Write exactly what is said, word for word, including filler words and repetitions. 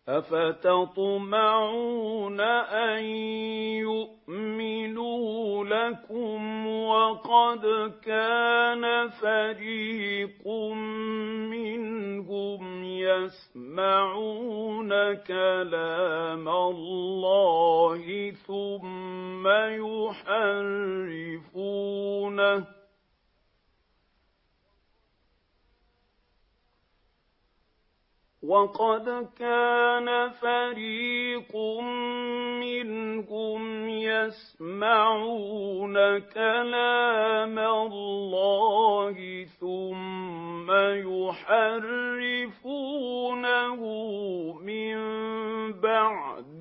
أَفَتَطْمَعُونَ أَن يُؤْمِنُوا لَكُمْ وَقَدْ كَانَ فَرِيقٌ مِّنْهُمْ يَسْمَعُونَ كَلَامَ اللَّهِ ثُمَّ يُحَرِّفُونَهُ وَقَدْ كَانَ فَرِيقٌ مِّنْهُمْ يَسْمَعُونَ كَلَامَ اللَّهِ ثُمَّ يُحَرِّفُونَهُ مِن بَعْدِ